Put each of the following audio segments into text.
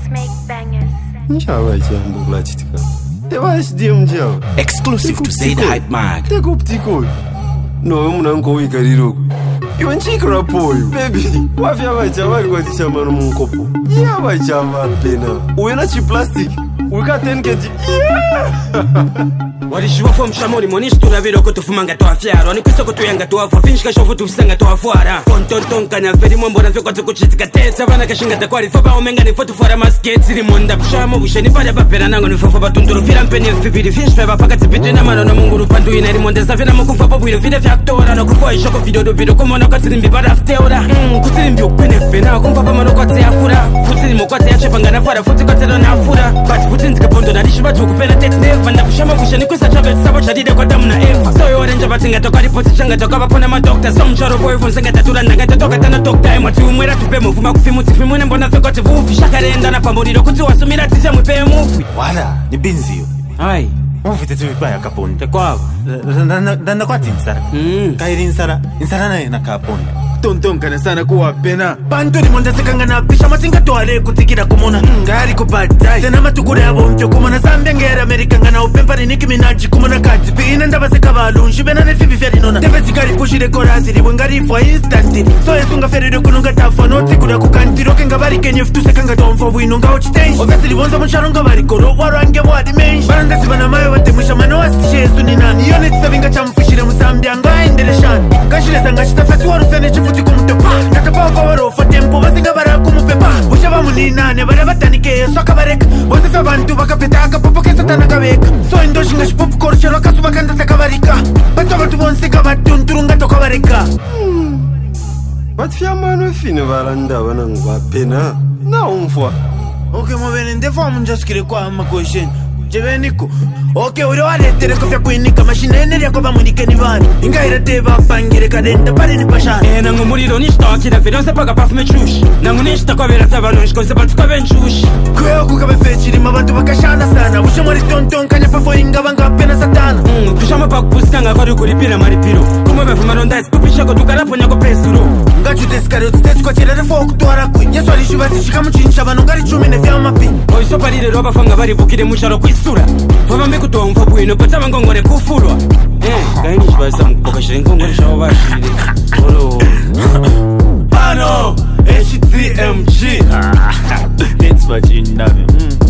Beats make bangers. Njaba jambo kulachitika. Device DM njaba. Exclusive to Zaid Hype Mag. Tekuptiko. No munango wikariro. Iwe nchikra poyo. Baby, wafya bachama kwa tishama no munkopo. Yeah bachama pena. Uena chi plastic. Wika 10 kg. Warishiwa fo mshamori monishi turaviro ko tufumanga to afyaro ni kwisoko tuyanga to afa finishika shovu tufisanga to afwara fontonton kana veri mwombo na fiko tukuchitika tesa bana kashinga takwari foba omenga ni fotu fora maskets ri monda bushamo busheni pale bapera nango ni fofo batunduru fira mpeni fibiri fish peba pakati bitena mano na munguru pandu ina ri monde savena mukufa bobwiro vide factora no kufo ishoko video do video komo na katsimbi bara afteora kutsimbi ukwene pena kumfa pa mano kwatse afura futsi mokwatse yachepanga na fara futsi kwatse na afura but futsi ndikapondo na rishiba tukupena tetne vanda bushamo busheni Sabet sabo chadide kwa damu na Eva So yo renja batinga toka ripoti changa toka wapona madokta So mchoro boy vonsenga tatura nanga toka tana dokta Ema tu umwera tupe mufu makufimu tifimune mbona feko tivufi Shakare enda na pamburiro kuti wasumira tizia mwipe mufi Wala, ni binziyo Hai Mufi tetu mipaya kapondi Tekwa Danda kwa tinsara Kairi insara na kapondi Tontonkana sana kuwa pena Panto ni monda sekanga na pisha matinga toale kutikira kumona Ngari kupatai Tena matukure abo mcho kumona Zambia ngere Amerika ngana upempa ni Nicki Minaj kumona kati Pina ndaba seka balunshi Bena ne fibi feri nona Tepe zikari pushire korasi Riwe ngari fwa instanti So yesunga feri do kununga tafa Noti kuda kukanti Roke nga bari kenye fitu sekanga tonfo Wino nga uchitenshi Obesi libonza mcharo nga bari koro Warange wadi menshi Baranda sibana mayo wate mwisha Mano asishe yesu ni nani Yone tisavinga chamufushire Musambia nga endele shani Kashile sanga chitafati warusene chifu Nakapapa warofa tempo basinga barakumupepa Busha bamuninane barabatanike soka bareka Bose fe bantu bakapetaka popo ke satana kabeka So indoshinga shipopu korshero kasuba kanda sakabarika Bato batu bonse kabatunturunga toka bareka Batfia mano fine varanda wanangwa pena Na umfwa Okay mwabene ndefa munjaskire kwa hama question Jeveniko Okay uri waretere kufya kuinika mashinene yako bamunike ni bani Ingaira teba pangire kadenda pare ni pashani Nangu muriro nishtakira Fidanse paka pafume chushi Nangu nishtaka vera tabanushi Konse batuka benchushi Kweo kukabe fechirima bantu bakashana sana Usha mwari tonton kanya pafo inga banga pena satana Kushama pa kupusikanga kwa rukuripira maripiro Kumo befu maronda Kupishako tukarapo nyako pesuro Ngachu teskari tutesi kwa chile refo kutuara kui Yesu alishubasi shika mchinsha bano ngari chumi vya mapi Oiso parire roba fanga bari bukire musharo kuisura Fama mbe kutoa mfabu ino patama ngongore kufurwa Kaini shibasa mkupoka shire ngongore shawa bashire Olo Pano HTMG It's much in dame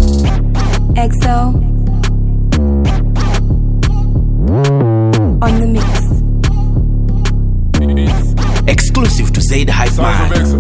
EXO on the mix. Exclusive to Zaid Hype Mag.